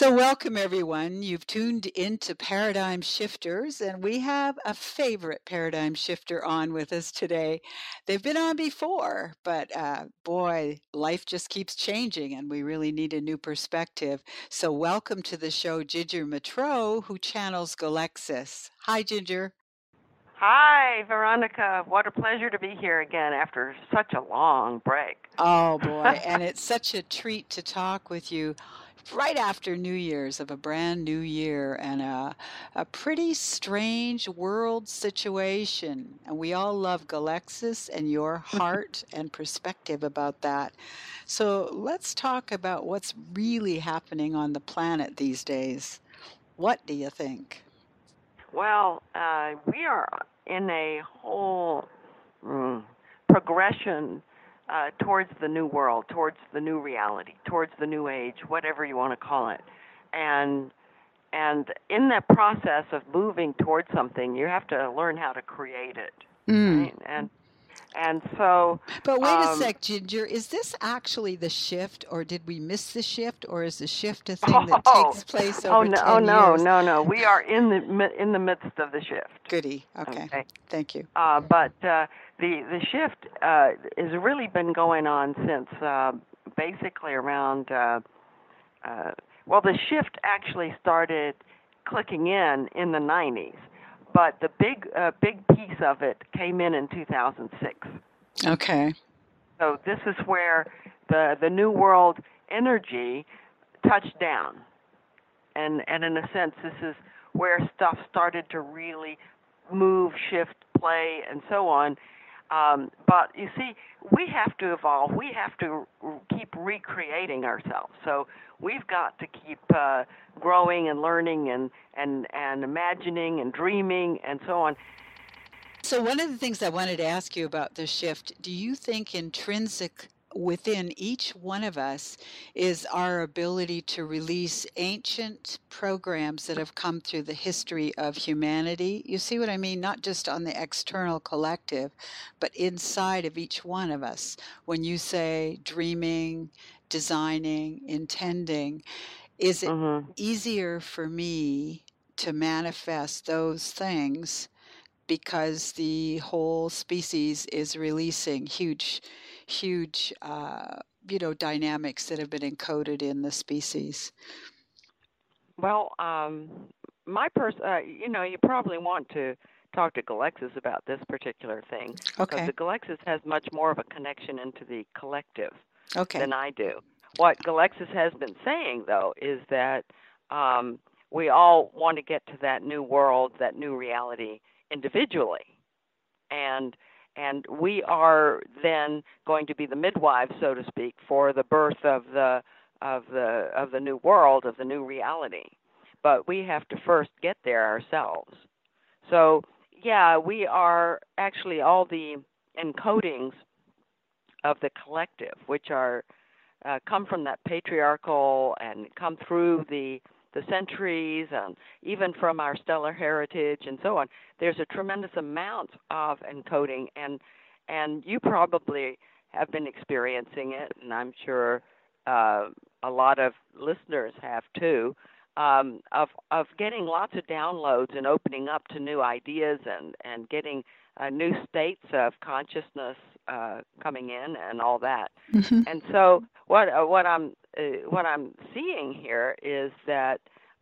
So, welcome everyone. You've tuned into Paradigm Shifters, and we have a favorite paradigm shifter on with us today. They've been on before, but boy, life just keeps changing, and we really need a new perspective. So, welcome to the show, Ginger Matro, who channels Galexis. Hi, Ginger. Hi, Veronica. What a pleasure to be here again after such a long break. Oh boy, and it's such a treat to talk with you right after New Year's of a brand new year and a pretty strange world situation. And we all love Galexis and your heart and perspective about that. So let's talk about what's really happening on the planet these days. What do you think? Well, we are in a whole progression towards the new world, towards the new reality, towards the new age, whatever you want to call it. And in that process of moving towards something, you have to learn how to create it, Mm. right? And so But wait a sec, Ginger. Is this actually the shift, or did we miss the shift, or is the shift a thing that oh takes place oh over no 10 years? no, we are in the midst of the shift. Goody. Okay. Okay. Thank you. But the shift has really been going on since basically around. Well, the shift actually started clicking in the 90s, but the big piece of it came in 2006. Okay. So this is where the new world energy touched down, and in a sense, this is where stuff started to really move, shift, play, and so on. But you see, we have to evolve. We have to keep recreating ourselves. So we've got to keep growing and learning and imagining and dreaming and so on. So one of the things I wanted to ask you about the shift, do you think intrinsic within each one of us is our ability to release ancient programs that have come through the history of humanity? You see what I mean? Not just on the external collective, but inside of each one of us. When you say dreaming, designing, intending, is it easier for me to manifest those things because the whole species is releasing huge dynamics that have been encoded in the species? Well, you probably want to talk to Galexis about this particular thing because Okay. the Galexis has much more of a connection into the collective Okay. than I do. What Galexis has been saying, though, is that we all want to get to that new world, that new reality individually, and we are then going to be the midwives, so to speak, for the birth of the new world, of the new reality. But we have to first get there ourselves. So yeah, we are actually all the encodings of the collective, which are come from that patriarchal and come through the centuries and even from our stellar heritage and so on. There's a tremendous amount of encoding, and you probably have been experiencing it, and I'm sure a lot of listeners have too, of getting lots of downloads and opening up to new ideas and getting new states of consciousness coming in and all that. Mm-hmm. And so what I'm seeing here is that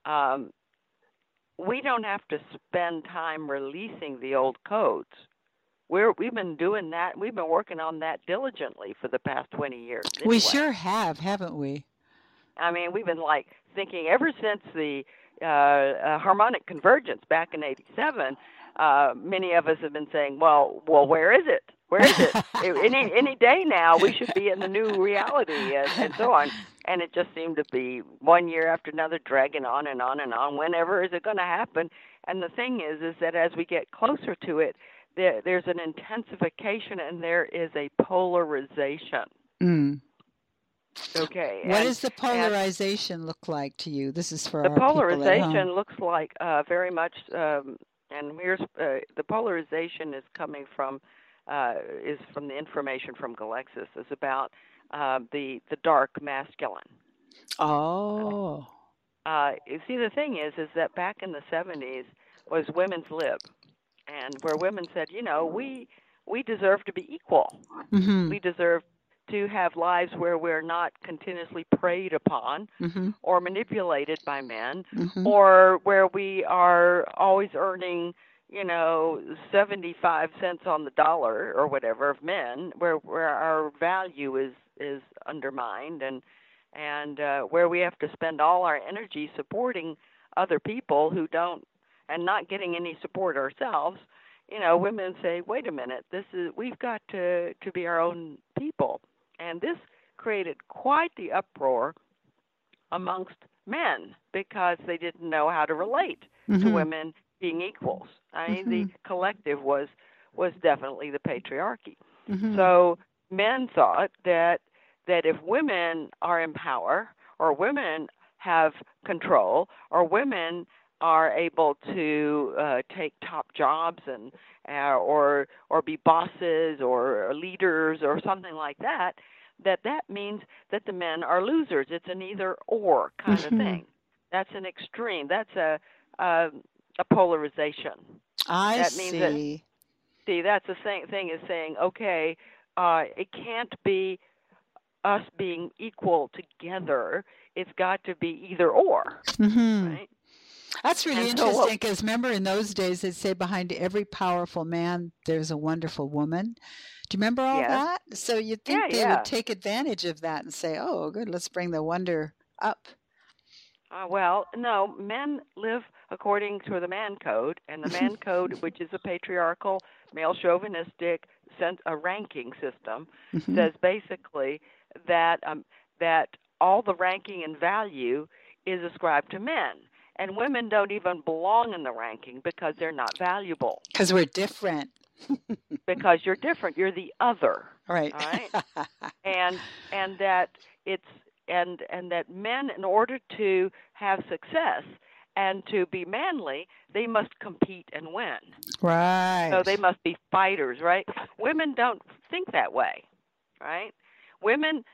we don't have to spend time releasing the old codes. We've been doing that. We've been working on that diligently for the past 20 years. We anyway. sure have, haven't we? I mean, we've been like thinking ever since the harmonic convergence back in '87. Many of us have been saying, well, where is it? Where is it? Any day now, we should be in the new reality, and so on. And it just seemed to be one year after another, dragging on and on and on. Whenever is it going to happen? And the thing is that as we get closer to it, there's an intensification and there is a polarization. Mm. Okay. What does the polarization look like to you? This is for the our people at home. The polarization looks like very much, and here's the polarization is coming from is from the information from Galexis. Is about the dark masculine. Oh. You see, the thing is that back in the 70s was women's lib, and where women said, we deserve to be equal. Mm-hmm. We deserve to have lives where we're not continuously preyed upon Mm-hmm. or manipulated by men, Mm-hmm. or where we are always earning, 75 cents on the dollar or whatever of men, where our value is undermined, and where we have to spend all our energy supporting other people who don't, and not getting any support ourselves. Women say, wait a minute, we've got to be our own people. And this created quite the uproar amongst men because they didn't know how to relate to Mm-hmm. women being equals. I mean, Mm-hmm. the collective was definitely the patriarchy. Mm-hmm. So men thought that if women are in power, or women have control, or women are able to take top jobs and or be bosses or leaders or something like that, that means that the men are losers. It's an either or kind of Mm-hmm. thing. That's an extreme. That's a polarization. I That means that, see. see, that's the same thing as saying, okay, it can't be us being equal together. It's got to be either or, Mm-hmm. right? That's really And so interesting because remember in those days they'd say behind every powerful man there's a wonderful woman. Do you remember all yes, that? So you'd yeah, think they would yeah. take advantage of that and say, oh, good, let's bring the wonder up. Well, no, men live according to the man code, and the man code, which is a patriarchal, male chauvinistic a ranking system, Mm-hmm. says basically that that all the ranking and value is ascribed to men, and women don't even belong in the ranking because they're not valuable. Because we're different. Because you're different, you're the other, Right. all right? and that it's and that men, in order to have success and to be manly, they must compete and win. Right. So they must be fighters, right? Women don't think that way, right? Women,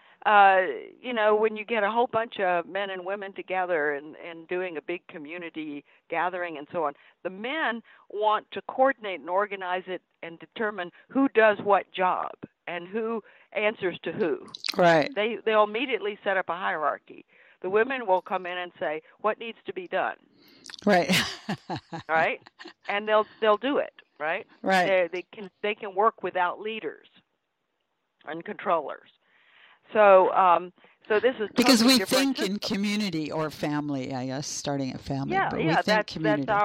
when you get a whole bunch of men and women together and doing a big community gathering and so on, the men want to coordinate and organize it and determine who does what job and who answers to who. Right. They'll immediately set up a hierarchy. The women will come in and say what needs to be done, Right. right? And they'll do it, right? Right. They can work without leaders and controllers. So this is Because totally we different think in system. community or family, I guess, starting a family, Yeah, but we yeah, think community. that's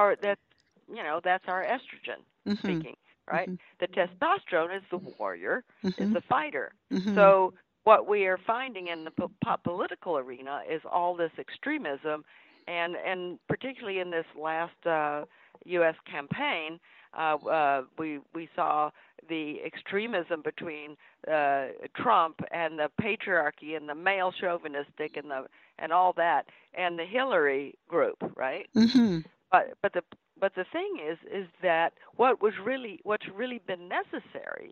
our estrogen Mm-hmm. speaking, right? Mm-hmm. The testosterone is the warrior, Mm-hmm. is the fighter. Mm-hmm. So what we are finding in the political arena is all this extremism, and particularly in this last U.S. campaign, we saw the extremism between Trump and the patriarchy and the male chauvinistic and all that, and the Hillary group, right? Mm-hmm. But the thing is that what's really been necessary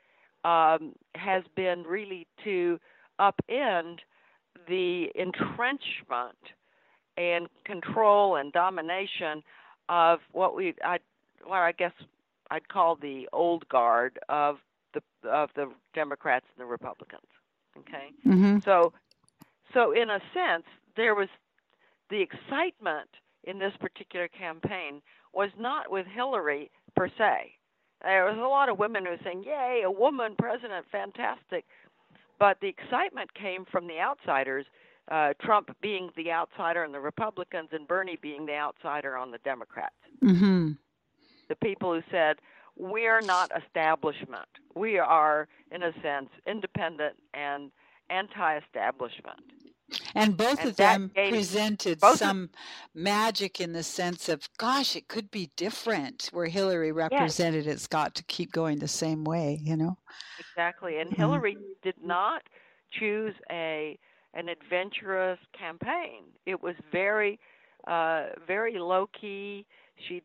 has been really to upend the entrenchment and control and domination of what I guess I'd call the old guard of the Democrats and the Republicans. Okay, Mm-hmm. so in a sense, there was the excitement in this particular campaign was not with Hillary per se. There was a lot of women who were saying, "Yay, a woman president, fantastic!" But the excitement came from the outsiders. Trump being the outsider on the Republicans, and Bernie being the outsider on the Democrats. Mm-hmm. The people who said, we're not establishment. We are, in a sense, independent and anti-establishment. And both And of that them gave presented both of some magic in the sense of, gosh, it could be different, where Hillary yes, represented it's got to keep going the same way, you know? exactly. And Mm. Hillary did not choose an adventurous campaign. It was very very low key. She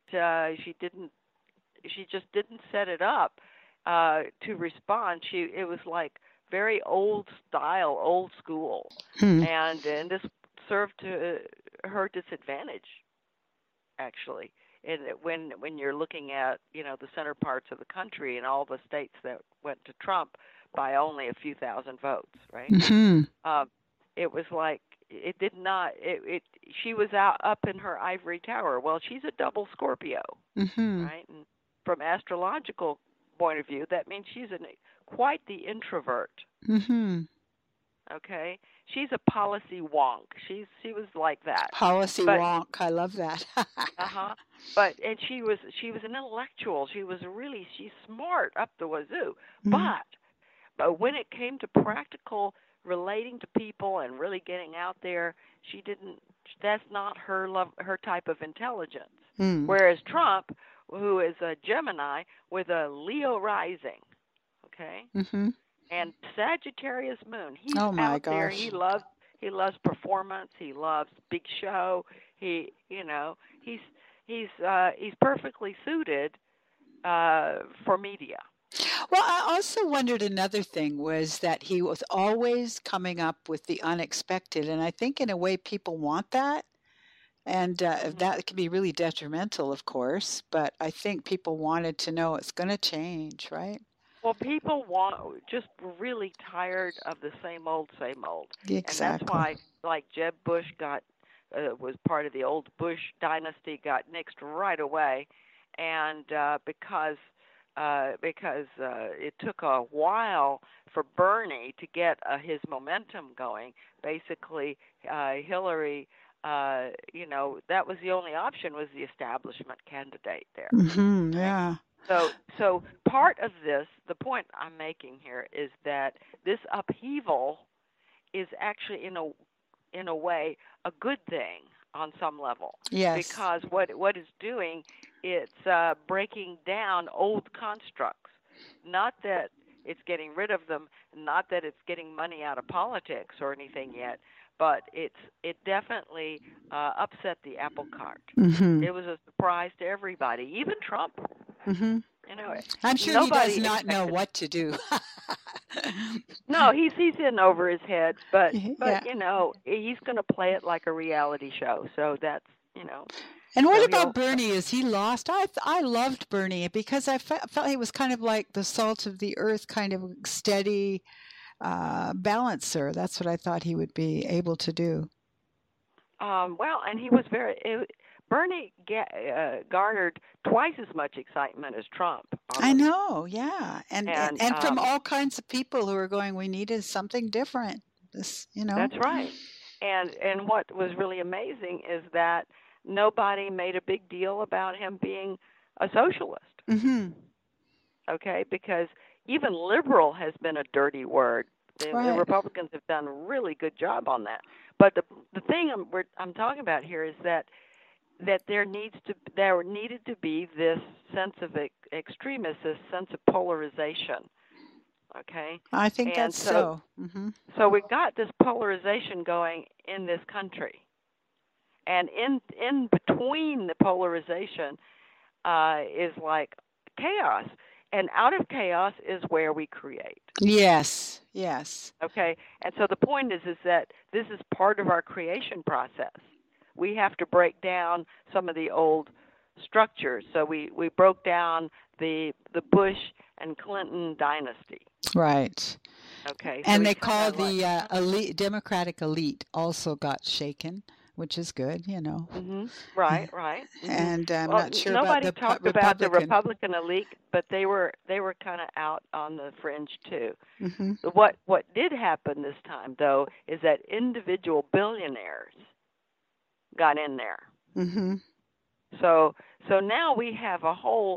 just didn't set it up to respond. It was like very old style, old school, Hmm. and this served her disadvantage, actually. And when you're looking at, the center parts of the country and all the states that went to Trump by only a few thousand votes, right? Mm-hmm. It was like it did not. She was up in her ivory tower. Well, she's a double Scorpio, Mm-hmm. right? And from astrological point of view, that means she's quite the introvert. Mm-hmm. Okay, she's a policy wonk. She was like that. Policy wonk. I love that. And she was an intellectual. She's smart up the wazoo. Mm-hmm. But when it came to practical relating to people and really getting out there, she didn't. That's not her type of intelligence. Mm. Whereas Trump, who is a Gemini with a Leo rising, okay, mm-hmm. and Sagittarius moon, he's oh my out gosh. there. He loves performance. He loves big show. He's perfectly suited for media. Well, I also wondered another thing was that he was always coming up with the unexpected, and I think in a way people want that, and that can be really detrimental, of course, but I think people wanted to know it's going to change, right? Well, people just really tired of the same old. Exactly. And that's why, like Jeb Bush was part of the old Bush dynasty, got nixed right away, and because it took a while for Bernie to get his momentum going. Basically, Hillary, that was the only option, was the establishment candidate there. Mm-hmm, right? Yeah. So part of this, the point I'm making here, is that this upheaval is actually in a way a good thing on some level. Yes. Because what it's doing, it's breaking down old constructs. Not that it's getting rid of them, not that it's getting money out of politics or anything yet, but it definitely upset the apple cart. Mm-hmm. It was a surprise to everybody, even Trump. Mm-hmm. I'm sure he does not know what to do. No, he's in over his head, but he's going to play it like a reality show. So that's And what about Bernie? Is he lost? I loved Bernie because I felt he was kind of like the salt of the earth, kind of steady balancer. That's what I thought he would be able to do. Well, and he was Bernie garnered twice as much excitement as Trump. I know, yeah, and from all kinds of people who are going, we needed something different. That's right. And what was really amazing is that nobody made a big deal about him being a socialist. Mm-hmm. Okay, because even liberal has been a dirty word. The Republicans have done a really good job on that. But the thing I'm talking about here is that there needed to be this sense of extremism, this sense of polarization. Okay, I think that's so. Mm-hmm. So we got this polarization going in this country, and in between the polarization is like chaos, and out of chaos is where we create. Yes. Okay, and so the point is that this is part of our creation process. We have to break down some of the old structures. So we broke down the Bush and Clinton dynasty. Right. Okay. And they call the elite, Democratic elite also got shaken, which is good, Mm-hmm. Right. Mm-hmm. And I'm not sure nobody about the talked about the Republican elite, but they were kind of out on the fringe too. Mm-hmm. What did happen this time, though, is that individual billionaires got in there. Mm-hmm. So now we have a whole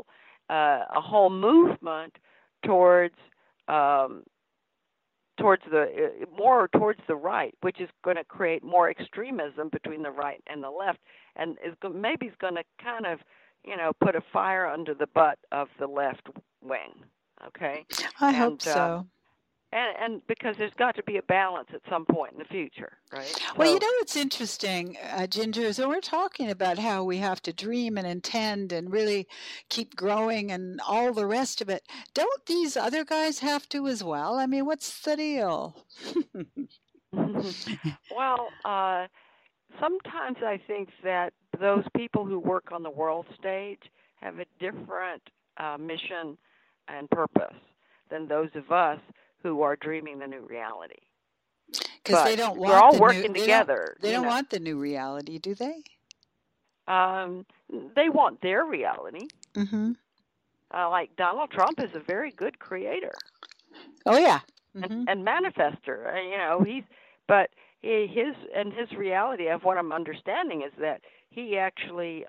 movement towards the right, which is going to create more extremism between the right and the left, and maybe it's going to kind of put a fire under the butt of the left wing. Okay, I hope so. And because there's got to be a balance at some point in the future, right? Well, it's interesting, Ginger, so we're talking about how we have to dream and intend and really keep growing and all the rest of it. Don't these other guys have to as well? I mean, what's the deal? Well, sometimes I think that those people who work on the world stage have a different mission and purpose than those of us who are dreaming the new reality. Because they don't we're all want working together. They don't want the new reality, do they? They want their reality. Mm-hmm. Like Donald Trump is a very good creator. Oh yeah. Mm-hmm. and manifester. His reality of what I'm understanding is that he actually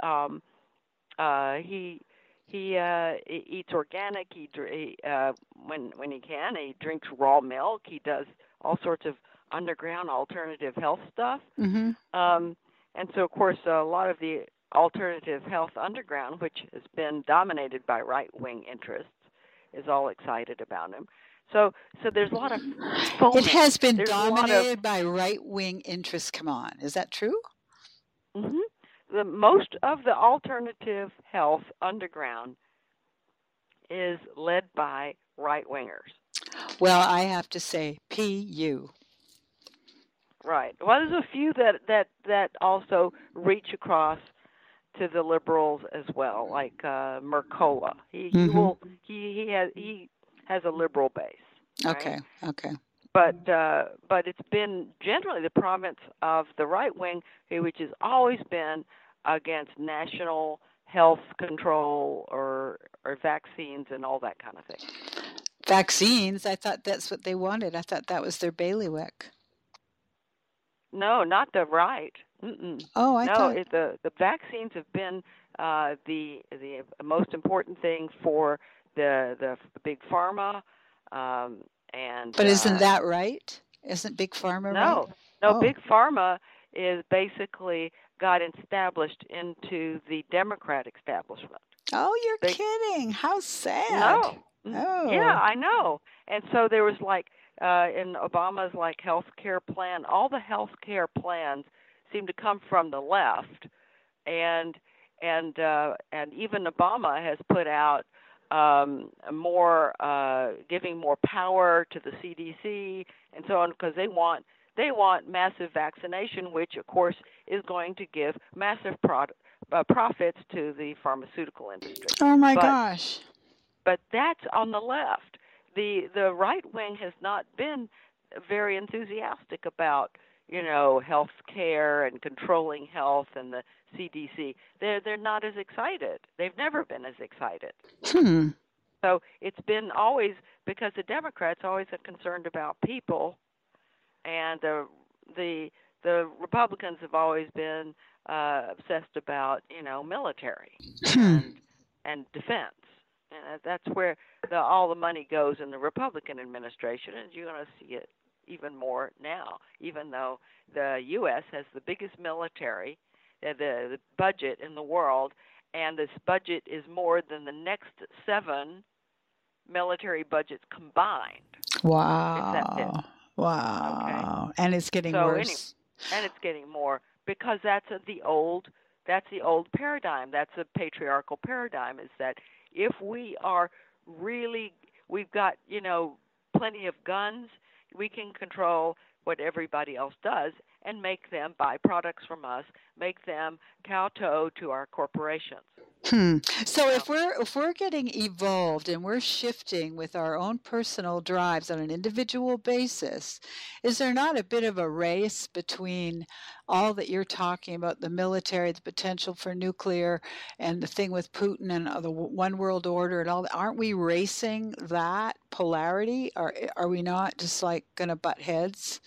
he eats organic. When he can, he drinks raw milk. He does all sorts of underground alternative health stuff. Mm-hmm. And so, of course, a lot of the alternative health underground, which has been dominated by right-wing interests, is all excited about him. So there's a lot of foaming. It has been dominated by right-wing interests. Come on, is that true? Mm-hmm. Most of the alternative health underground is led by right-wingers. Well, I have to say, PU. Right. Well, there's a few that also reach across to the liberals as well, like Mercola. He has a liberal base. Right? Okay. But it's been generally the province of the right wing, which has always been against national health control or vaccines and all that kind of thing. Vaccines? I thought that's what they wanted. I thought that was their bailiwick. No, not the right. Mm-mm. Oh, I thought the vaccines have been the most important thing for the big pharma. But isn't that right? Isn't Big Pharma right? No, Big Pharma is basically got established into the Democrat establishment. Oh, you're kidding. How sad. No. Oh. Yeah, I know. And so there was in Obama's health care plan, all the health care plans seem to come from the left. And even Obama has put out giving more power to the CDC and so on, because they want massive vaccination, which of course is going to give massive profits to the pharmaceutical industry. Oh my gosh! But that's on the left. The right wing has not been very enthusiastic about health care and controlling health and the CDC. They're not as excited. They've never been as excited. So it's been always, because the Democrats always are concerned about people, and the Republicans have always been obsessed about military and defense. And that's where all the money goes in the Republican administration, and you're going to see it even more now, even though the U.S. has the biggest military, the budget in the world, and this budget is more than the next 7 military budgets combined. Wow. Wow. Okay. And it's getting worse. And it's getting more, because that's the old paradigm. That's a patriarchal paradigm, is that if we've got, plenty of guns, we can control what everybody else does and make them buy products from us, make them kowtow to our corporations. So if we're getting evolved and we're shifting with our own personal drives on an individual basis, is there not a bit of a race between all that you're talking about, the military, the potential for nuclear, and the thing with Putin and the one world order and all that? Aren't we racing that polarity? Are we not just going to butt heads?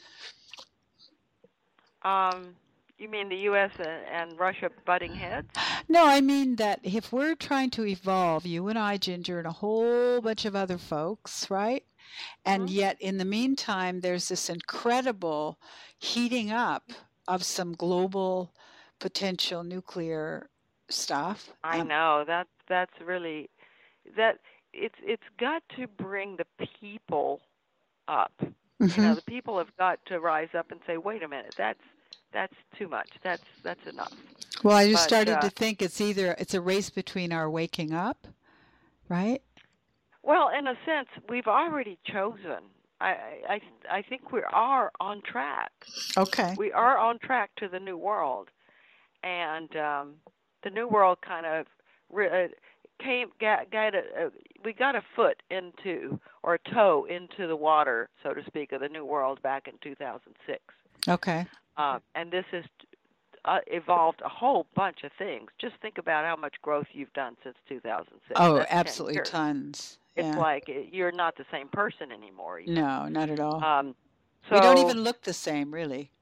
You mean the U.S. and Russia butting heads? No, I mean that if we're trying to evolve, you and I, Ginger, and a whole bunch of other folks, right? And yet, in the meantime, there's this incredible heating up of some global potential nuclear stuff. I know that's really it's got to bring the people up. Mm-hmm. The people have got to rise up and say, "Wait a minute, that's too much. That's enough." Well, I just started to think it's a race between our waking up, right? Well, in a sense, we've already chosen I think we are on track. Okay. We are on track to the new world, and the new world kind of we got a foot into, or a toe into the water, so to speak, of the new world back in 2006. Okay. And this has evolved a whole bunch of things. Just think about how much growth you've done since 2006. Oh, That's 10 absolutely years. tons. It's Yeah. like you're not the same person anymore, even. No, not at all. So We don't even look the same, really.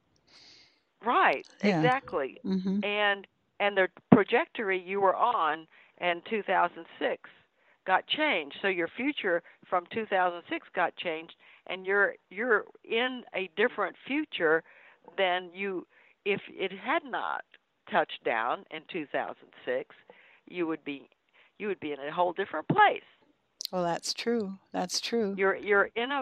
right, Yeah. exactly. Mm-hmm. And the trajectory you were on in 2006 got changed. So your future from 2006 got changed, and you're in a different future than you if it had not touched down in 2006. You would be in a whole different place. Well, that's true. That's true. You're in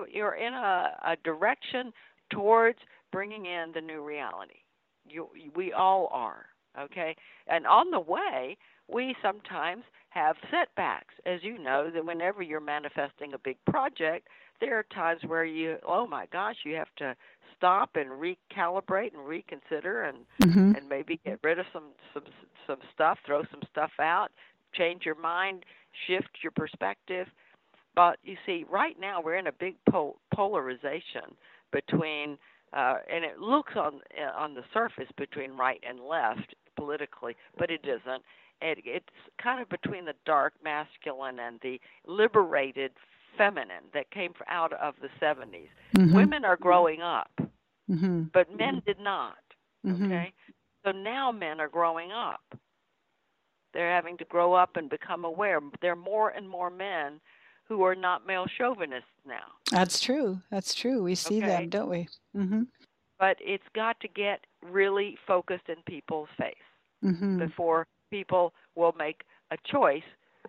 a direction towards bringing in the new reality. We all are, okay? And on the way, we sometimes have setbacks. As you know, that whenever you're manifesting a big project, there are times where oh my gosh, you have to stop and recalibrate and reconsider Mm-hmm. and maybe get rid of some stuff, throw some stuff out, change your mind, shift your perspective. But you see, right now we're in a big polarization between, and it looks on the surface between right and left politically, but it isn't. It's kind of between the dark masculine and the liberated feminine that came out of the 70s. Mm-hmm. Women are growing up, Mm-hmm. but men did not. Mm-hmm. Okay, so now men are growing up. They're having to grow up and become aware. There are more and more men who are not male chauvinists now. That's true. That's true. We see them, don't we? Mm-hmm. But it's got to get really focused in people's face before people will make a choice,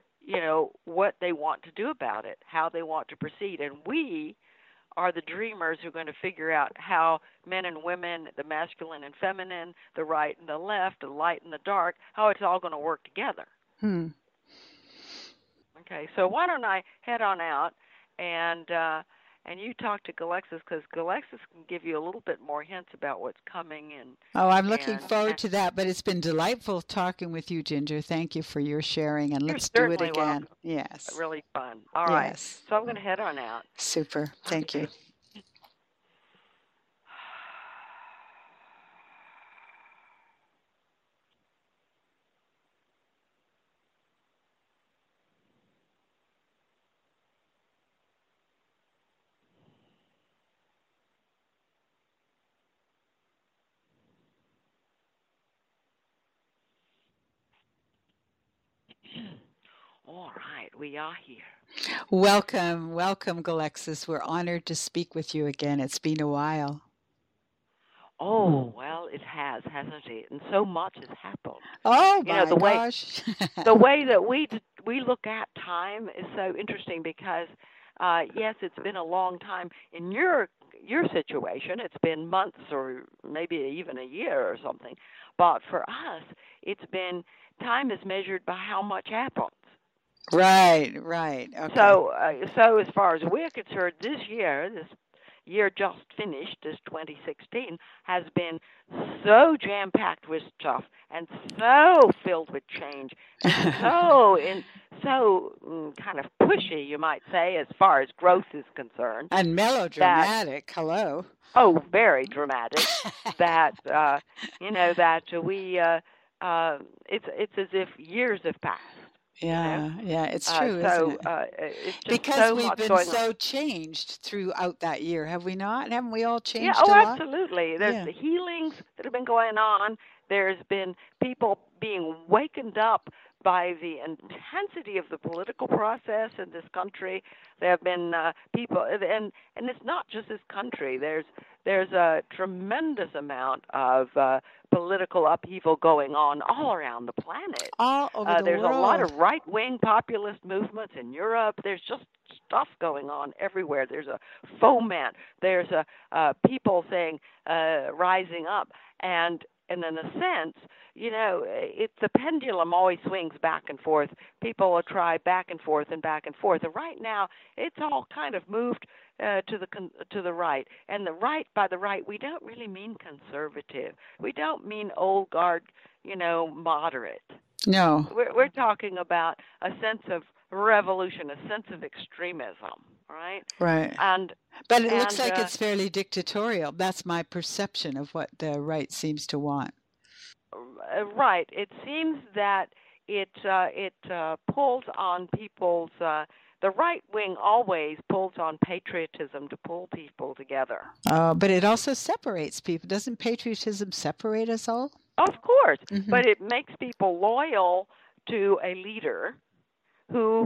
what they want to do about it, how they want to proceed. And we are the dreamers who are going to figure out how men and women, the masculine and feminine, the right and the left, the light and the dark, how it's all going to work together. Okay, so why don't I head on out and you talk to Galexis, because Galexis can give you a little bit more hints about what's coming. I'm looking forward to that, but it's been delightful talking with you, Ginger. Thank you for your sharing, and let's do it again. Welcome. Yes. Really fun. All right. So I'm going to head on out. Super. Thank you. All right, we are here. Welcome, Galexis. We're honored to speak with you again. It's been a while. Oh, well, it has, hasn't it? And so much has happened. Oh, my gosh. The way that we look at time is so interesting because, yes, it's been a long time. In your situation, it's been months or maybe even a year or something. But for us, time is measured by how much happens. Right. Okay. So as far as we're concerned, this year just finished, this 2016, has been so jam-packed with stuff and so filled with change and so kind of pushy, you might say, as far as growth is concerned. And melodramatic. Hello. Oh, very dramatic. that we it's as if years have passed. Yeah, it's true, so, isn't it? It's just because we've been so changed throughout that year, have we not? Haven't we all changed a lot? Yeah, absolutely. There's the healings that have been going on. There's been people being wakened up by the intensity of the political process in this country. There have been people, and it's not just this country. There's a tremendous amount of political upheaval going on all around the planet. All over the world. There's a lot of right-wing populist movements in Europe. There's just stuff going on everywhere. There's a foment. There's people saying rising up, and in a sense, the pendulum always swings back and forth. People will try back and forth and back and forth. And right now, it's all kind of moved to the right. And the right, by the right, we don't really mean conservative. We don't mean old guard, moderate. No. We're talking about a sense of revolution, a sense of extremism, right? Right. And but it looks like it's fairly dictatorial. That's my perception of what the right seems to want. Right. It seems that it pulls on people's. The right wing always pulls on patriotism to pull people together. But it also separates people. Doesn't patriotism separate us all? Of course, but it makes people loyal to a leader who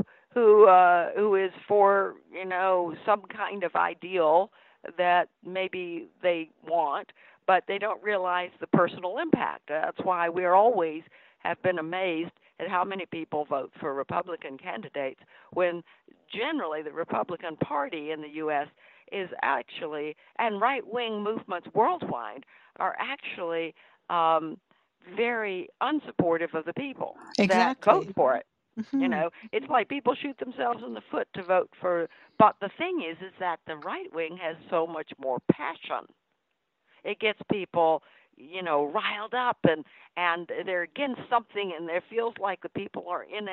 is for some kind of ideal that maybe they want, but they don't realize the personal impact. That's why we always have been amazed at how many people vote for Republican candidates when generally the Republican Party in the U.S. is actually, and right-wing movements worldwide are actually very unsupportive of the people that vote for it. It's like people shoot themselves in the foot to vote for. But the thing is that the right wing has so much more passion. It gets people, riled up and they're against something, and it feels like the people are in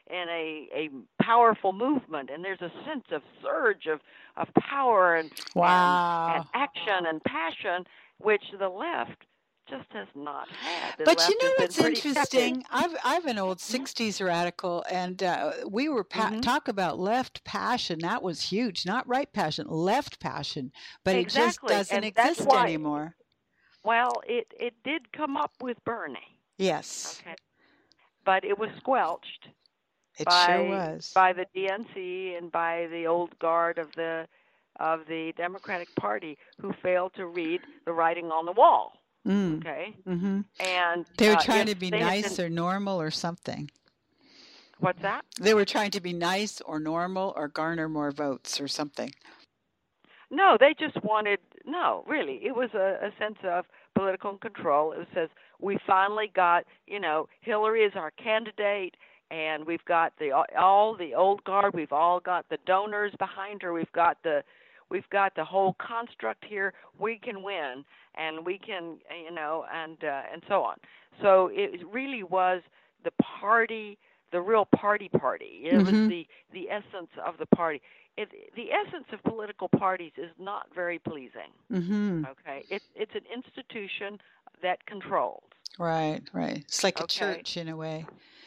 a powerful movement, and there's a sense of surge of power and action and passion, which the left just has not had. But what's interesting? I've an old '60s radical, and we were talk about left passion. That was huge. Not right passion, left passion. But it just doesn't exist anymore. Well, it did come up with Bernie. Yes. Okay. But it was squelched. It sure was. By the DNC and by the old guard of the Democratic Party, who failed to read the writing on the wall. Okay. And they were trying to be nice or normal or something. What's that? They were trying to be nice or normal or garner more votes or something. No, they just wanted, really. It was a sense of political control. It says, we finally got, Hillary is our candidate, and we've got all the old guard. We've all got the donors behind her. We've got the whole construct here. We can win, and we can, and so on. So it really was the party, the real party. It was the essence of the party. The essence of political parties is not very pleasing. Okay, it's an institution that controls. Right. It's like a church in a way.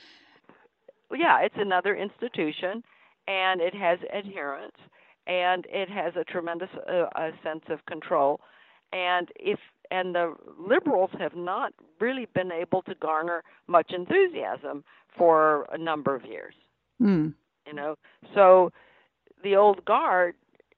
Yeah, it's another institution, and it has adherents, and it has a tremendous sense of control. And the liberals have not really been able to garner much enthusiasm for a number of years. So the old guard,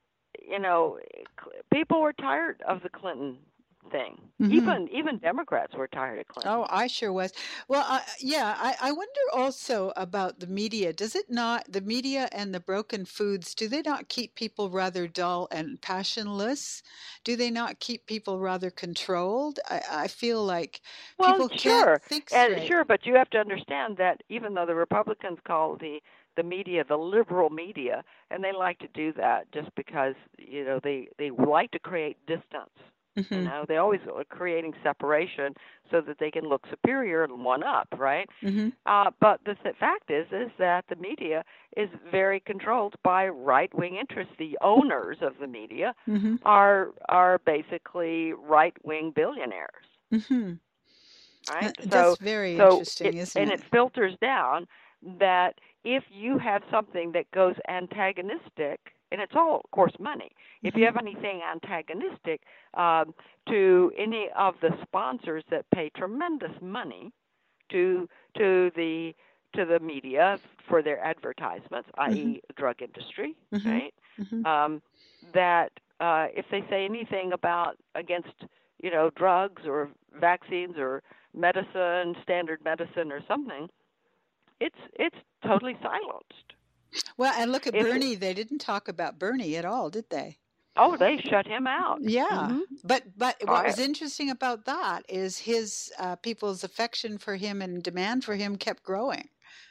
people were tired of the Clinton thing. Even Democrats were tired of Clinton. Oh, I sure was. Well, I wonder also about the media. Does it not, the media and the broken foods, do they not keep people rather dull and passionless? Do they not keep people rather controlled? I feel like people can't think straight. Sure, but you have to understand that even though the Republicans call the media the liberal media, and they like to do that just because, they like to create distance. They always are creating separation so that they can look superior and one up, right? But the fact is that the media is very controlled by right-wing interests. The owners of the media are basically right-wing billionaires. Right? That's very interesting, isn't it? And it filters down that if you have something that goes antagonistic, and it's all, of course, money. If you have anything antagonistic to any of the sponsors that pay tremendous money to the media for their advertisements, i.e., the drug industry, right? That if they say anything against drugs or vaccines or medicine, standard medicine or something, it's totally silenced. Well, and look at Bernie. They didn't talk about Bernie at all, did they? Oh, they shut him out. Yeah, but what I was interesting about that is his people's affection for him and demand for him kept growing.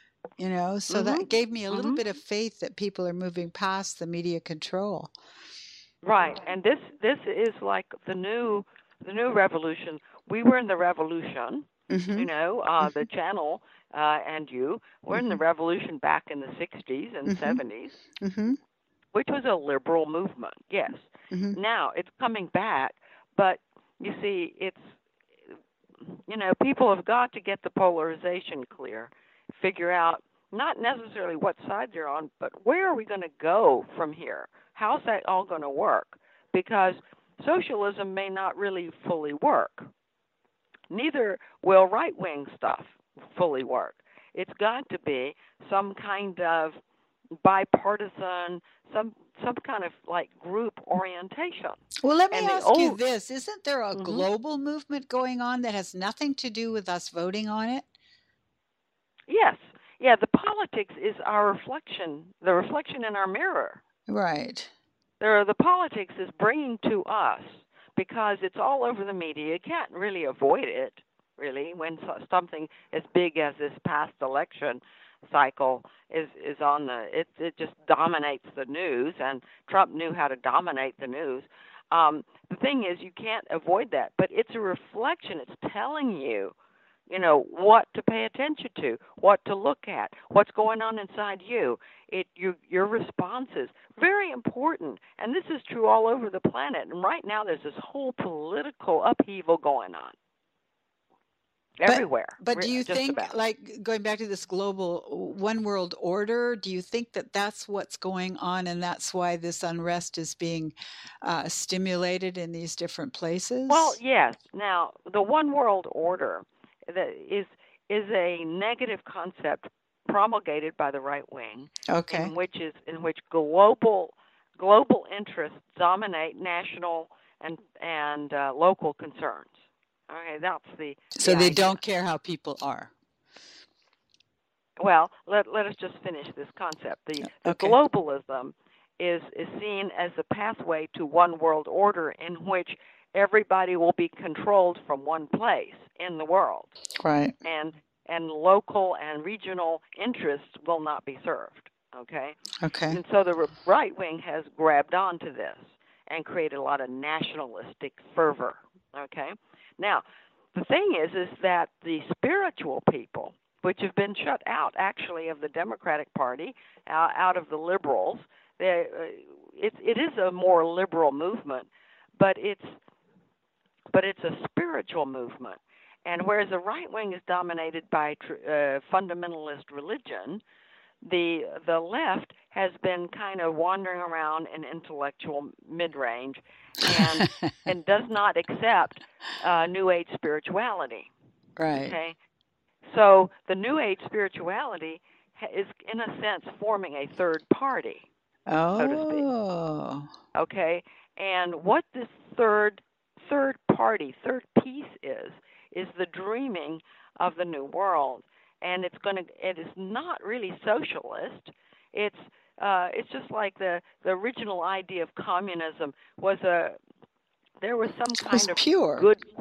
So that gave me a little bit of faith that people are moving past the media control. Right, and this is like the new revolution. We were in the revolution, the channel and you were in the revolution back in the 60s and 70s, which was a liberal movement. Yes. Now it's coming back, but you see, it's people have got to get the polarization clear, figure out not necessarily what side they're on, but where are we going to go from here? How's that all going to work? Because socialism may not really fully work. Neither will right-wing stuff fully work. It's got to be some kind of bipartisan, some kind of like group orientation. Well, let me ask you this. Isn't there a global movement going on that has nothing to do with us voting on it? Yes. Yeah, the politics is our reflection, the reflection in our mirror. Right. The politics is bringing to us, because it's all over the media. You can't really avoid it, really, when something as big as this past election cycle is on it just dominates the news, and Trump knew how to dominate the news. The thing is, you can't avoid that, but it's a reflection. It's telling you, what to pay attention to, what to look at, what's going on inside you. Your response is very important, and this is true all over the planet. And right now, there's this whole political upheaval going on everywhere. But do you think, like going back to this global one world order, do you think that that's what's going on, and that's why this unrest is being stimulated in these different places? Well, yes. Now, the one world order that is a negative concept promulgated by the right wing, in which global interests dominate national and local concerns. Okay, that's the so they don't care how people are. Well, let us just finish this concept. The globalism is seen as the pathway to one world order, in which everybody will be controlled from one place in the world. Right. And local and regional interests will not be served. Okay. And so the right wing has grabbed onto this and created a lot of nationalistic fervor. Okay. Now, the thing is that the spiritual people, which have been shut out actually of the Democratic Party, out of the liberals, it is a more liberal movement, but it's a spiritual movement. And whereas the right wing is dominated by fundamentalist religion, the left has been kind of wandering around in intellectual mid-range and does not accept New Age spirituality. Right. Okay. So the New Age spirituality is, in a sense, forming a third party, so to speak. Okay. And what this third piece is the dreaming of the new world. And it is not really socialist. It's just like the original idea of communism there was some kind of pure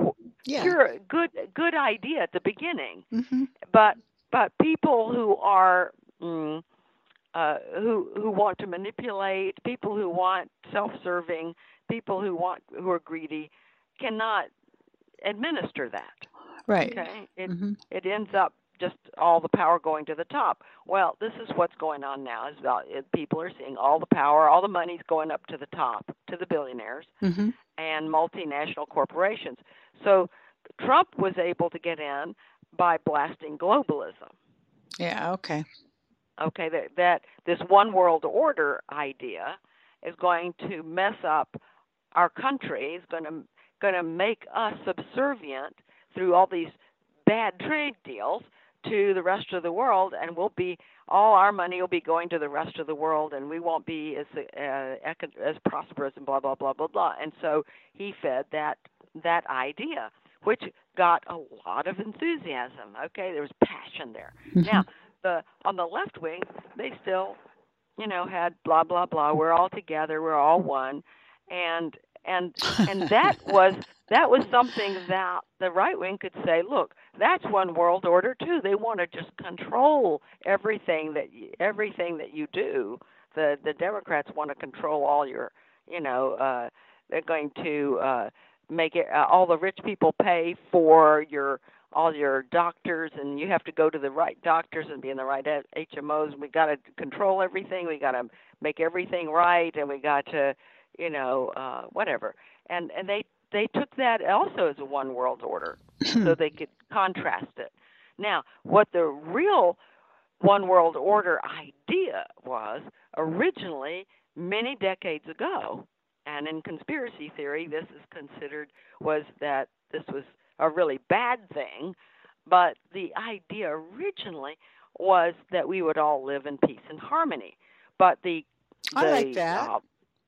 good idea at the beginning. But people who are who want to manipulate, people who want self-serving, people who are greedy, cannot administer that. Right. Okay. It ends up just all the power going to the top. Well, this is what's going on now. People are seeing all the power, all the money's going up to the top, to the billionaires and multinational corporations. So Trump was able to get in by blasting globalism. Yeah. Okay. Okay. That this one world order idea is going to mess up our country. Is going to make us subservient through all these bad trade deals to the rest of the world, and all our money will be going to the rest of the world, and we won't be as prosperous and blah blah blah blah blah. And so he fed that idea, which got a lot of enthusiasm. Okay, there was passion there. Now, on the left wing, they still, had blah blah blah. We're all together. We're all one. and and that was something that the right wing could say, look, that's one world order too. They want to just control everything that you do. The Democrats want to control all your, they're going to make it all the rich people pay for all your doctors, and you have to go to the right doctors and be in the right HMOs. We got to control everything. We got to make everything right, and we got to, whatever. And they took that also as a one world order, so they could contrast it. Now, what the real one world order idea was originally many decades ago, and in conspiracy theory, this is considered was that this was a really bad thing, but the idea originally was that we would all live in peace and harmony. But I like that.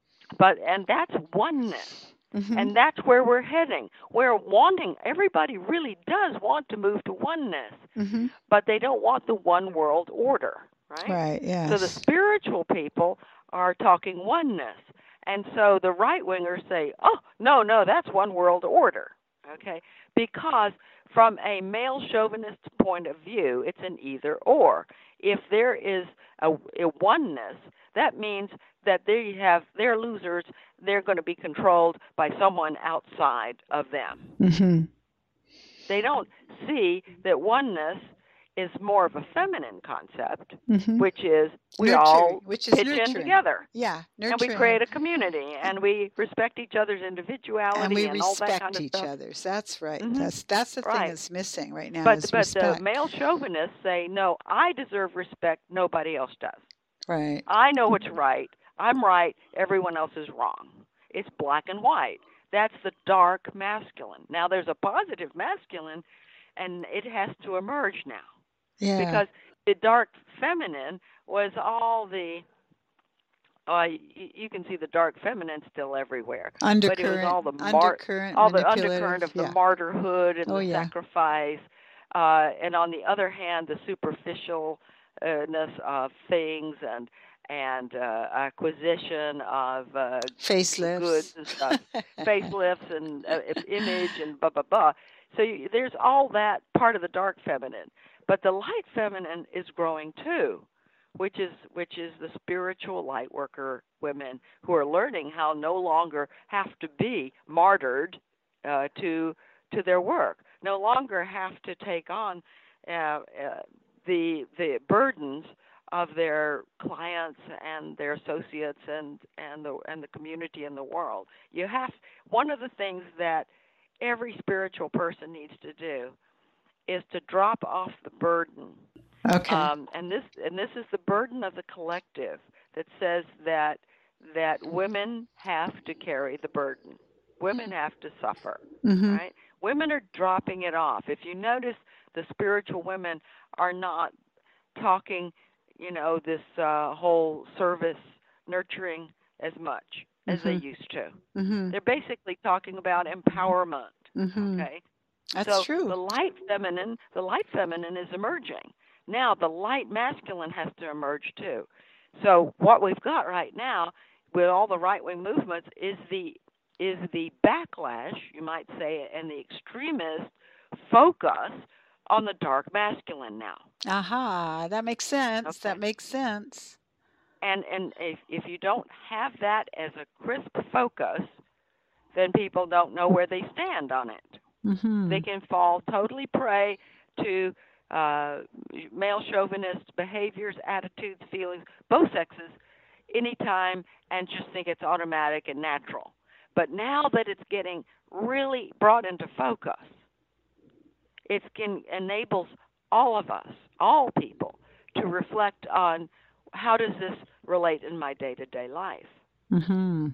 And that's oneness. Mm-hmm. And that's where we're heading. Everybody really does want to move to oneness, mm-hmm. but they don't want the one world order, right? Right, yes. So the spiritual people are talking oneness. And so the right-wingers say, oh, no, that's one world order, okay? Because from a male chauvinist point of view, it's an either or. If there is a oneness, that means that they're losers. They're going to be controlled by someone outside of them. Mm-hmm. They don't see that oneness is more of a feminine concept, mm-hmm. which is we all pitch in together. Yeah, nurturing. And we create a community, and we respect each other's individuality and all that kind of stuff. We respect each other's. That's right. Mm-hmm. That's the thing that's missing right now. But respect. The male chauvinists say, no, I deserve respect. Nobody else does. Right. I know what's right. I'm right. Everyone else is wrong. It's black and white. That's the dark masculine. Now, there's a positive masculine, and it has to emerge now. Yeah. Because the dark feminine was all the, you can see the dark feminine still everywhere. Undercurrent, but it was all the undercurrent of the martyrhood and the sacrifice. And on the other hand, the superficialness of things and acquisition of facelifts, goods and stuff, facelifts and image and blah, blah, blah. So there's all that part of the dark feminine. But the light feminine is growing too, which is the spiritual light worker women who are learning how no longer have to be martyred to their work, no longer have to take on the burdens of their clients and their associates and the community and the world. One of the things that every spiritual person needs to do is to drop off the burden. Okay. And this is the burden of the collective that says that women have to carry the burden. Women have to suffer, mm-hmm. right? Women are dropping it off. If you notice, the spiritual women are not talking, this whole service nurturing as much as mm-hmm. they used to. Mm-hmm. They're basically talking about empowerment, mm-hmm. okay? That's true. The light feminine is emerging. Now the light masculine has to emerge too. So what we've got right now with all the right-wing movements is the backlash, you might say, and the extremist focus on the dark masculine now. Aha, that makes sense. Okay. That makes sense. And if you don't have that as a crisp focus, then people don't know where they stand on it. Mm-hmm. They can fall totally prey to male chauvinist behaviors, attitudes, feelings, both sexes, anytime, and just think it's automatic and natural. But now that it's getting really brought into focus, it enables all of us, all people, to reflect on how does this relate in my day-to-day life? Mm-hmm.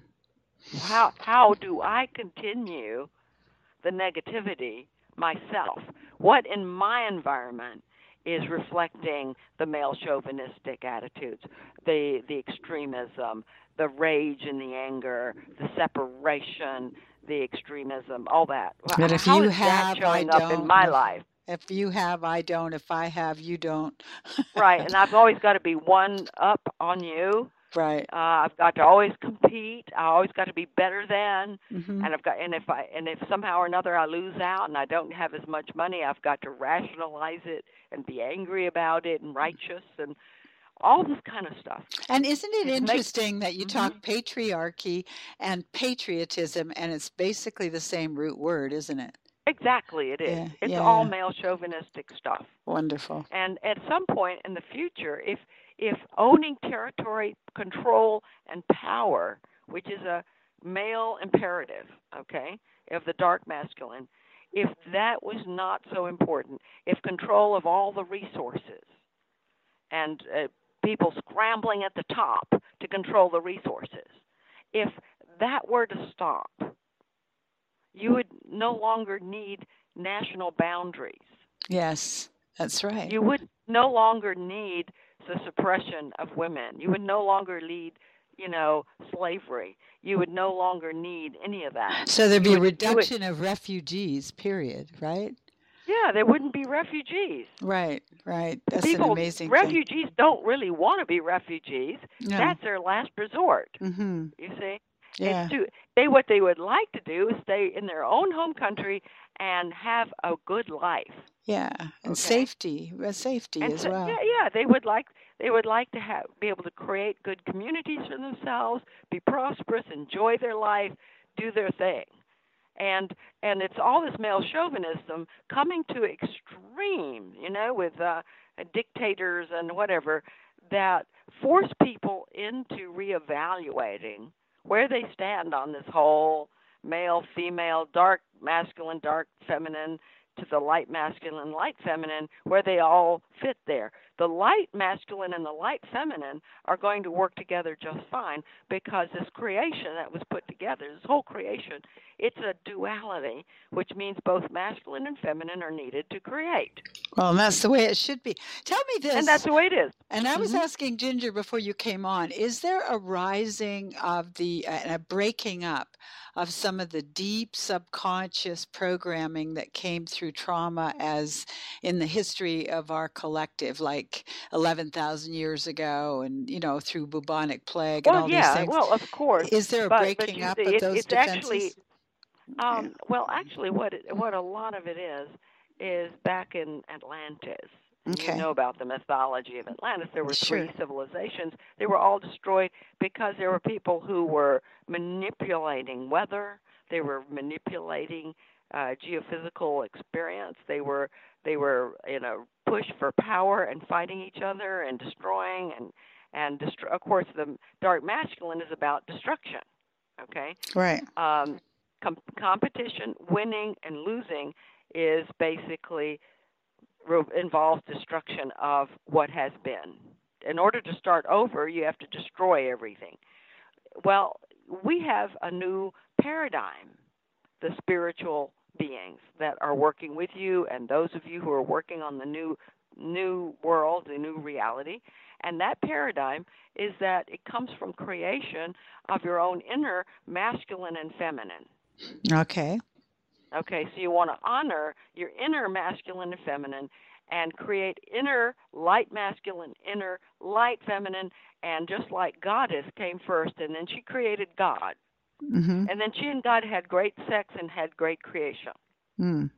How do I continue the negativity myself? What in my environment is reflecting the male chauvinistic attitudes, the extremism, the rage and the anger, the separation, the extremism, all that? But if how you is have, that showing I up don't. in my life? If you have, I don't. If I have, you don't. Right, and I've always got to be one up on you Right. I've got to always compete. I always got to be better than, Mm-hmm. and if somehow or another I lose out and I don't have as much money, I've got to rationalize it and be angry about it and righteous and all this kind of stuff. And isn't it It makes interesting that you talk patriarchy and patriotism, and it's basically the same root word, isn't it? exactly it is. Yeah, It's yeah, all yeah. male chauvinistic stuff. Wonderful. And at some point in the future, if owning territory, control, and power, which is a male imperative, okay, of the dark masculine, if that was not so important, if control of all the resources and people scrambling at the top to control the resources, if that were to stop, you would no longer need national boundaries. Yes, that's right. You would no longer need the suppression of women. You would no longer need, slavery. You would no longer need any of that. So there'd be a reduction of refugees, period, right? Yeah, there wouldn't be refugees. Right, right. That's an amazing thing. Refugees don't really want to be refugees. No. That's their last resort. Mm-hmm. You see? Yeah. What they would like to do is stay in their own home country and have a good life. Yeah, and safety as well. Yeah. They would like to be able to create good communities for themselves, be prosperous, enjoy their life, do their thing, and it's all this male chauvinism coming to extreme, with dictators and whatever, that force people into reevaluating where they stand on this whole male, female, dark masculine, dark feminine, to the light masculine, light feminine, where they all fit there. The light masculine and the light feminine are going to work together just fine, because this creation that was put together, this whole creation, it's a duality, which means both masculine and feminine are needed to create. Well, and that's the way it should be. Tell me this. And that's the way it is. And I was asking Ginger before you came on, is there a rising of a breaking up of some of the deep subconscious programming that came through trauma as in the history of our collective, like 11,000 years ago and, through bubonic plague and all these things? Well, of course. Is there a breaking up of those defenses? Actually, what a lot of it is back in Atlantis. Okay. You know about the mythology of Atlantis. There were three civilizations. They were all destroyed because there were people who were manipulating weather. They were manipulating geophysical experience. They were in a push for power and fighting each other and destroying and of course the dark masculine is about destruction. Okay. Right. Competition, winning and losing, is basically involves destruction of what has been. In order to start over, you have to destroy everything. Well, we have a new paradigm, the spiritual beings that are working with you and those of you who are working on the new world, the new reality. And that paradigm is that it comes from creation of your own inner masculine and feminine. Okay. Okay, so you want to honor your inner masculine and feminine and create inner light masculine, inner light feminine, and just like Goddess came first, and then she created God. Mm-hmm. And then she and God had great sex and had great creation. Mm.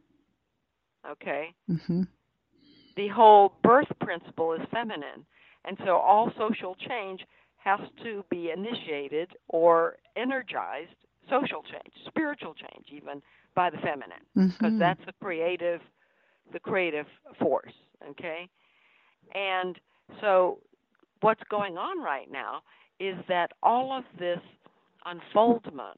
Okay? Mm-hmm. The whole birth principle is feminine, and so all social change has to be initiated or energized, social change, spiritual change even, by the feminine, because that's the creative force, okay? And so what's going on right now is that all of this unfoldment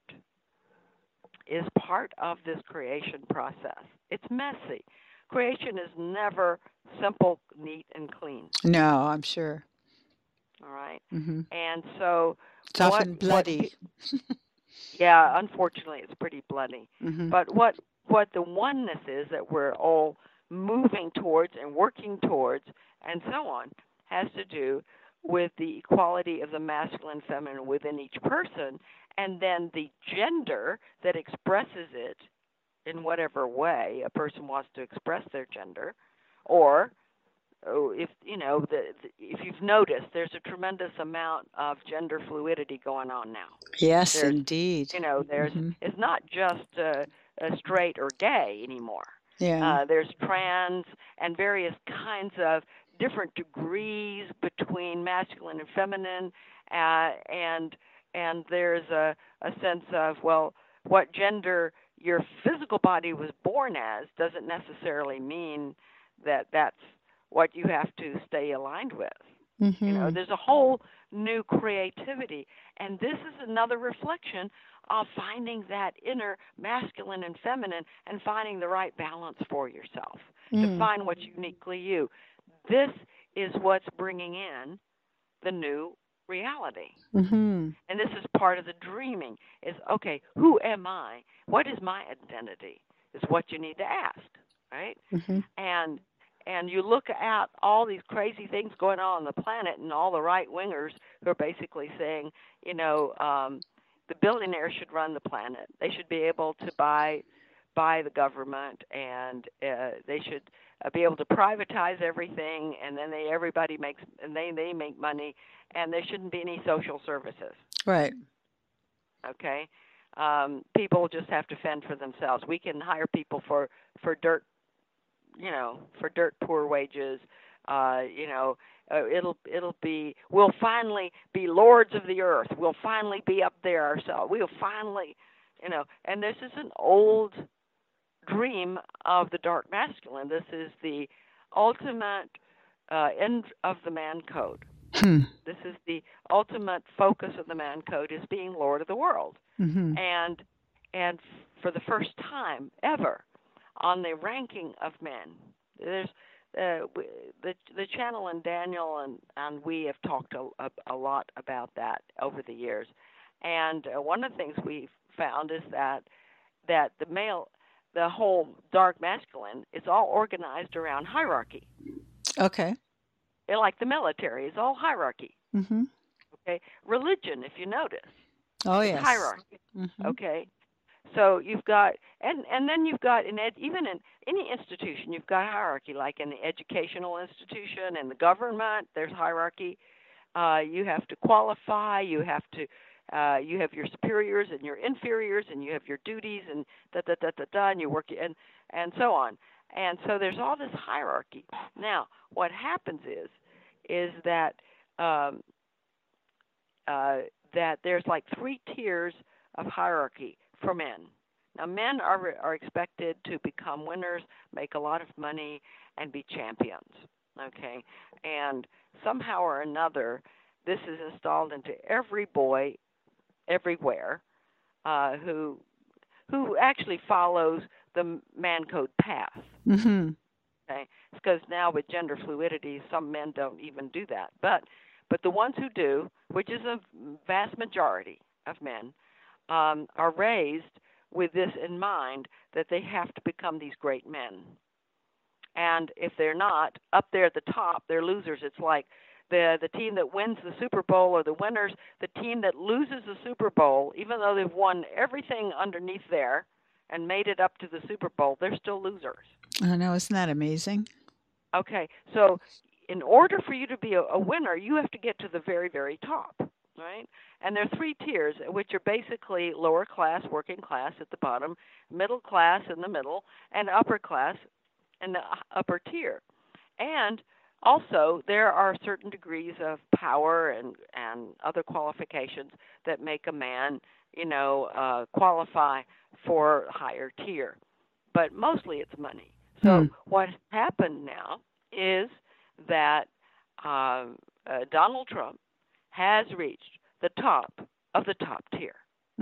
is part of this creation process. It's messy. Creation is never simple, neat, and clean. No, I'm sure. All right? Mm-hmm. And so it's often bloody. Yeah, unfortunately, it's pretty bloody. Mm-hmm. But what the oneness is that we're all moving towards and working towards and so on has to do with the equality of the masculine and feminine within each person, and then the gender that expresses it in whatever way a person wants to express their gender, or if you know if you've noticed, there's a tremendous amount of gender fluidity going on now. Yes, There's indeed. it's not just a straight or gay anymore. Yeah. There's trans and various kinds of different degrees between masculine and feminine, and there's a sense of, well, what gender your physical body was born as doesn't necessarily mean that that's what you have to stay aligned with. There's a whole new creativity, and this is another reflection of finding that inner masculine and feminine and finding the right balance for yourself to find what's uniquely you. This is what's bringing in the new reality. And this is part of the dreaming is, okay, who am I? What is my identity? Is what you need to ask, right? And you look at all these crazy things going on the planet and all the right-wingers who are basically saying, the billionaires should run the planet. They should be able to buy the government, and they should be able to privatize everything, and then everybody makes, and they make money, and there shouldn't be any social services. Right. Okay? People just have to fend for themselves. We can hire people for dirt, for dirt poor wages. We'll finally be lords of the earth. We'll finally be up there ourselves. We'll finally, and this is an old dream of the dark masculine. This is the ultimate end of the man code. This is the ultimate focus of the man code, is being lord of the world. And for the first time ever on the ranking of men, there's the channel and Daniel and we have talked a lot about that over the years. And one of the things we've found is that the whole dark masculine is all organized around hierarchy. Okay. Like the military is all hierarchy. Okay. Religion, if you notice. Oh, yes. Hierarchy. Okay. So you've got, and then you've got, even in any institution, you've got hierarchy, like in the educational institution and the government, there's hierarchy. You have to qualify, you have your superiors and your inferiors, and you have your duties, and and you work, and so on. And so there's all this hierarchy. Now, what happens is that that there's like 3 tiers of hierarchy for men. Now, men are expected to become winners, make a lot of money, and be champions. Okay, and somehow or another, this is installed into every boy, everywhere, who actually follows the man code path. Okay, because now with gender fluidity, some men don't even do that, but the ones who do, which is a vast majority of men, are raised with this in mind, that they have to become these great men. And if they're not, up there at the top, they're losers. It's like the team that wins the Super Bowl, or the winners, the team that loses the Super Bowl, even though they've won everything underneath there and made it up to the Super Bowl, they're still losers. I know, isn't that amazing? Okay, so in order for you to be a winner, you have to get to the very, very top, right? And there are 3 tiers, which are basically lower class, working class at the bottom, middle class in the middle, and upper class in the upper tier. And also, there are certain degrees of power and other qualifications that make a man, qualify for higher tier. But mostly it's money. So what happened now is that Donald Trump has reached the top of the top tier.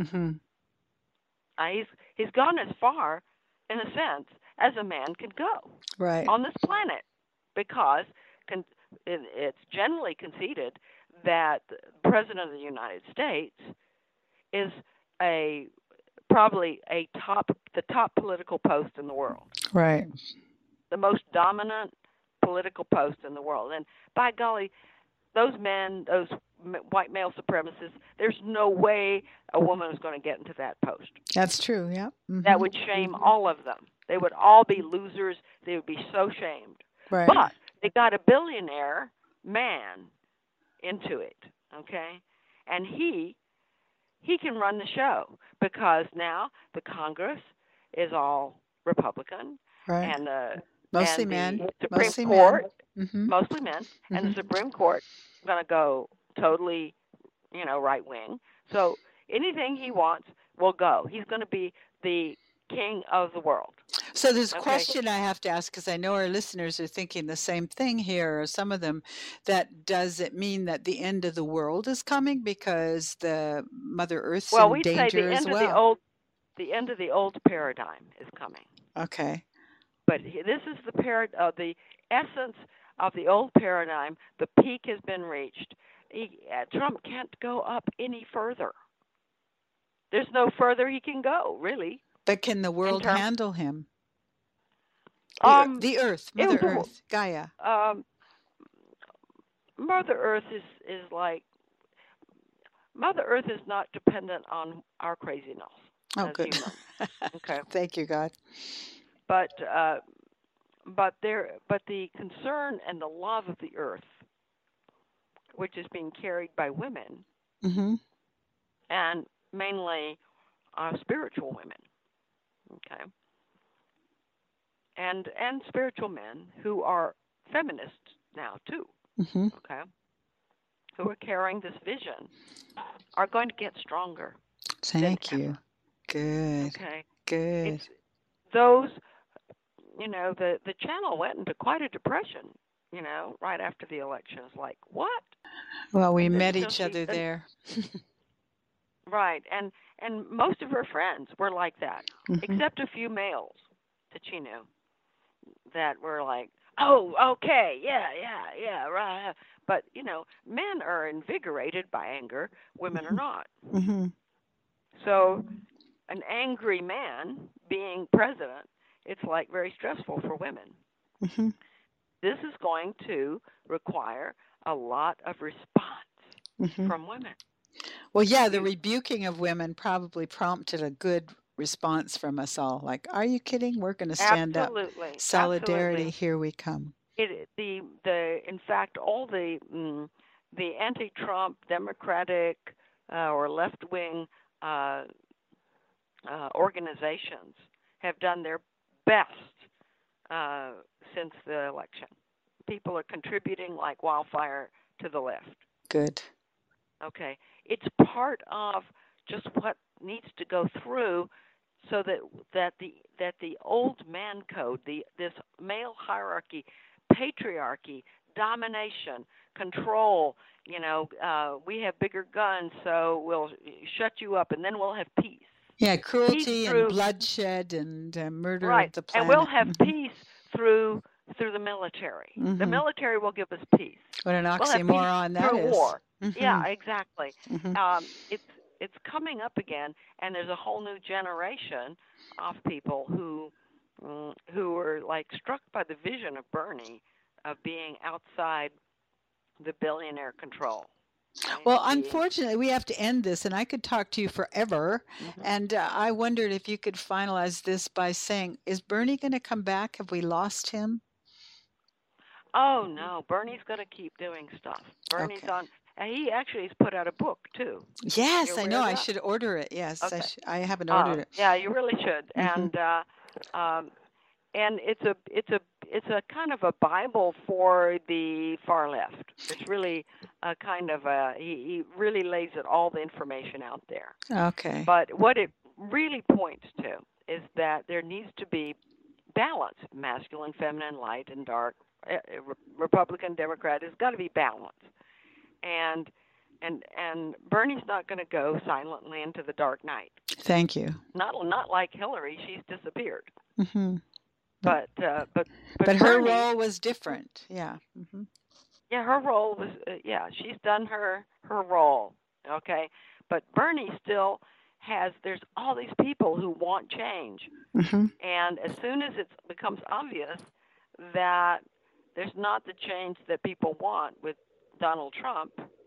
He's gone as far, in a sense, as a man can go on this planet, because it's generally conceded that the President of the United States is probably the top political post in the world. Right. The most dominant political post in the world. And by golly, those men, those white male supremacists, there's no way a woman is going to get into that post. That's true, yeah. That would shame all of them. They would all be losers. They would be so shamed. Right. But they got a billionaire man into it, okay? And he can run the show because now the Congress is all Republican, Right. and Mostly the men. Supreme Mostly Court, men. Mm-hmm. mostly men, and the Mm-hmm. Supreme Court is going to go totally, right wing. So anything he wants will go. He's going to be the king of the world. So there's a Okay. question I have to ask, because I know our listeners are thinking the same thing here, or some of them, that does it mean that the end of the world is coming because the Mother Earth's Well, in we'd say danger the as end of well? the end of the old paradigm is coming. Okay. But this is the essence of the old paradigm. The peak has been reached. Trump can't go up any further. There's no further he can go, really. But can the world handle him? The Earth, Mother Earth, Gaia. Mother Earth is like, Mother Earth is not dependent on our craziness. Oh, as good. Humans. Okay. Thank you, God. But the concern and the love of the earth, which is being carried by women, mm-hmm. and mainly spiritual women, okay, and spiritual men who are feminists now too, mm-hmm. okay, who are carrying this vision, are going to get stronger. Thank you. Good. Okay. Good. It's those, the channel went into quite a depression, right after the election. It's like, what? Well, we met each other there. Right. And most of her friends were like that, mm-hmm. except a few males that she knew that were like, oh, okay, yeah, right. But, men are invigorated by anger. Women mm-hmm. are not. Mm-hmm. So an angry man being president, it's like very stressful for women. Mm-hmm. This is going to require a lot of response mm-hmm. from women. Well, yeah, the rebuking of women probably prompted a good response from us all. Like, are you kidding? We're going to stand Absolutely. up. Solidarity, Absolutely. here we come. In fact, all the anti-Trump Democratic or left-wing organizations have done their best since the election. People are contributing like wildfire to the left. Good. Okay. It's part of just what needs to go through so that the old man code, this male hierarchy, patriarchy, domination, control, we have bigger guns, so we'll shut you up and then we'll have peace. Yeah, cruelty and bloodshed and murder of the planet. And we'll have peace through the military. Mm-hmm. The military will give us peace. What an oxymoron that through is. War. Mm-hmm. Yeah, exactly. Mm-hmm. It's coming up again, and there's a whole new generation of people who were like struck by the vision of Bernie of being outside the billionaire control. Well, unfortunately, we have to end this, and I could talk to you forever. Mm-hmm. And I wondered if you could finalize this by saying, is Bernie going to come back? Have we lost him? Oh, no. Bernie's going to keep doing stuff. Bernie's on. He actually has put out a book, too. Yes, I know. I should order it. Yes, okay. I haven't ordered it. Yeah, you really should. Mm-hmm. And it's a kind of a Bible for the far left. It's really a kind of he really lays all the information out there. Okay. But what it really points to is that there needs to be balance, masculine, feminine, light and dark, Republican, Democrat. There's got to be balance. And Bernie's not going to go silently into the dark night. Thank you. Not like Hillary. She's disappeared. Mm-hmm. But her role was different. Yeah. Mm-hmm. Yeah, her role was she's done her role. Okay, but Bernie still has. There's all these people who want change, mm-hmm. and as soon as it becomes obvious that there's not the change that people want with Donald Trump,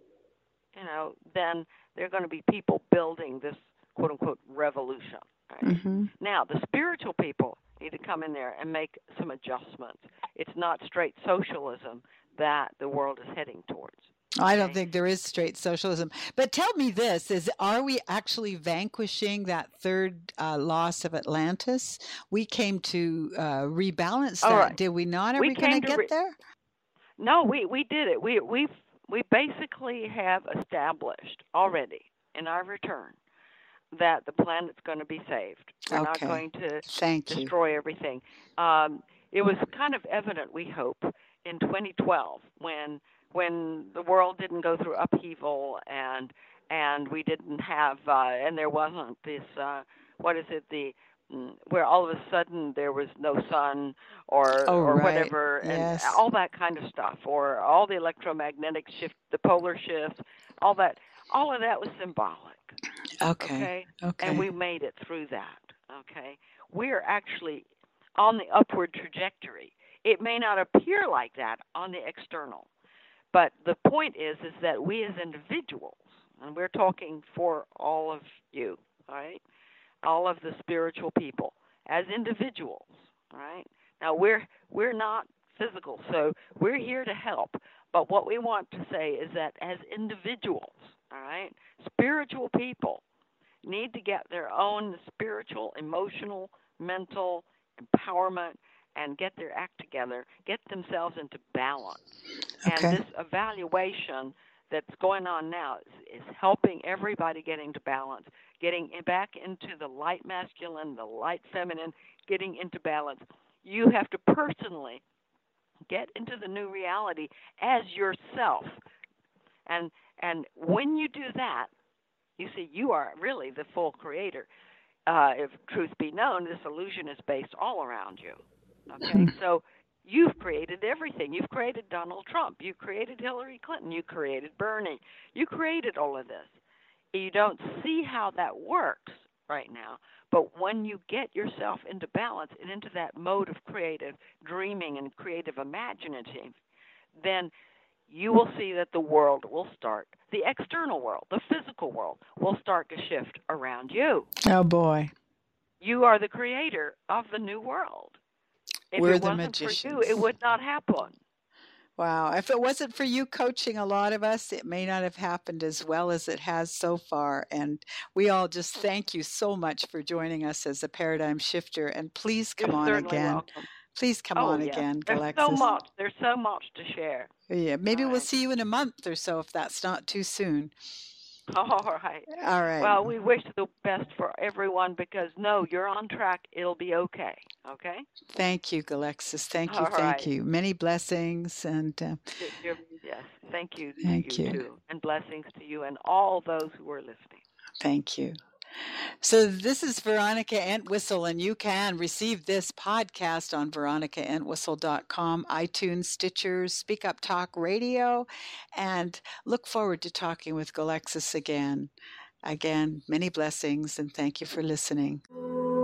then there are going to be people building this quote unquote revolution. Right? Mm-hmm. Now the spiritual people need to come in there and make some adjustments it's not straight socialism that the world is heading towards. I don't Okay? think there is straight socialism. But tell me this, are we actually vanquishing that third loss of Atlantis? We came to rebalance All that, right. did we not? Are We we going to came to get there? No, we did it. We basically have established already in our return that the planet's going to be saved. We're not Okay. going to Thank you. destroy everything. It was kind of evident, we hope, in 2012 when the world didn't go through upheaval and we didn't have and there wasn't this where all of a sudden there was no sun Oh, or right. whatever, and Yes. all that kind of stuff, or all the electromagnetic shift, the polar shifts, all of that was symbolic. Okay. Okay. And we made it through that. Okay. We're actually on the upward trajectory. It may not appear like that on the external, but the point is that we as individuals, and we're talking for all of you, all right, all of the spiritual people, as individuals, all right. Now we're not physical, so we're here to help. But what we want to say is that as individuals, all right, spiritual people need to get their own spiritual, emotional, mental empowerment and get their act together, get themselves into balance. Okay. And this evaluation that's going on now is helping everybody get into balance, getting back into the light masculine, the light feminine, getting into balance. You have to personally get into the new reality as yourself. And when you do that, you see, you are really the full creator. If truth be known, this illusion is based all around you. Okay, so you've created everything. You've created Donald Trump. You created Hillary Clinton. You created Bernie. You created all of this. You don't see how that works right now. But when you get yourself into balance and into that mode of creative dreaming and creative imaginative, then you will see that the world will start, the external world, the physical world, will start to shift around you. Oh, boy. You are the creator of the new world. If We're it the wasn't magicians. for you, it would not happen. Wow. If it wasn't for you coaching a lot of us, it may not have happened as well as it has so far. And we all just thank you so much for joining us as a paradigm shifter. And please come You're on certainly again. welcome. Please come on yes. again, There's Galexis. There's so much to share. Yeah, maybe All we'll right. see you in a month or so if that's not too soon. All right. All right. Well, we wish the best for everyone because, no, you're on track. It'll be okay. Okay? Thank you, Galexis. Thank you. All Thank right. you. Many blessings. And yes, thank you. Thank you. Too. And blessings to you and all those who are listening. Thank you. So this is Veronica Entwistle, and you can receive this podcast on veronicaentwistle.com, iTunes, Stitcher, Speak Up Talk Radio, and look forward to talking with Galexis again. Again, many blessings, and thank you for listening.